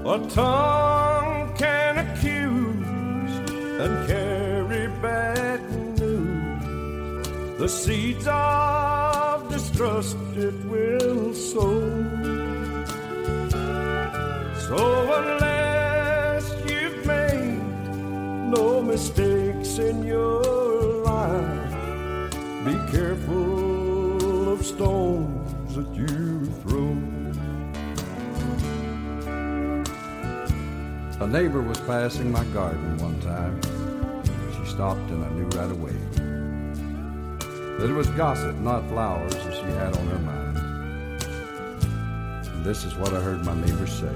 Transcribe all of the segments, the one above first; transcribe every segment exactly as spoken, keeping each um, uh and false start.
A tongue can accuse and carry bad news. The seeds of distrust it will sow. So unless you've made no mistakes in your life, be careful of stones that you throw. A neighbor was passing my garden one time. She stopped and I knew right away that it was gossip, not flowers, that she had on her mind. And this is what I heard my neighbor say.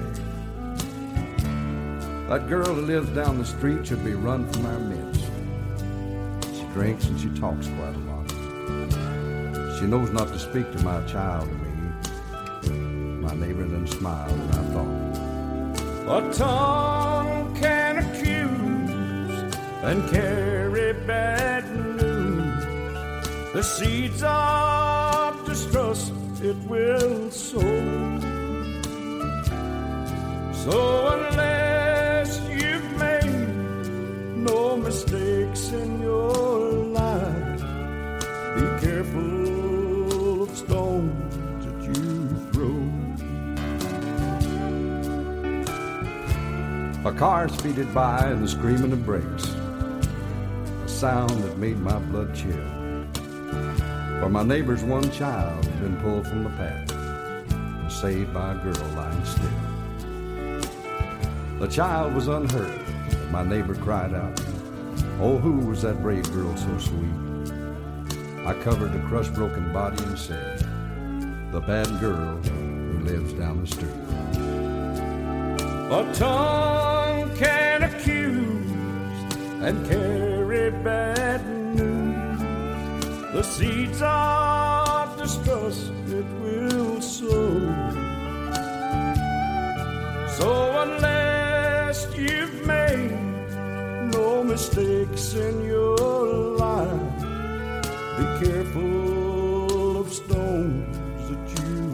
That girl who lives down the street should be run from our midst. She drinks and she talks quite a lot. She knows not to speak to my child or me. My neighbor then smiled and I thought, a tongue can accuse and carry bad news. The seeds of distrust it will sow. So unless you've made no mistakes in your life, be careful of stones that you throw. A car speeded by and the screaming of brakes, a sound that made my blood chill. For my neighbor's one child had been pulled from the path and saved by a girl lying still. The child was unhurt, but my neighbor cried out, oh, who was that brave girl so sweet? I covered the crushed broken body and said, the bad girl who lives down the street. A tongue can accuse and carry bad news. The seeds of distrust it will sow. So unless you've made no mistakes in your life, be careful of stones that you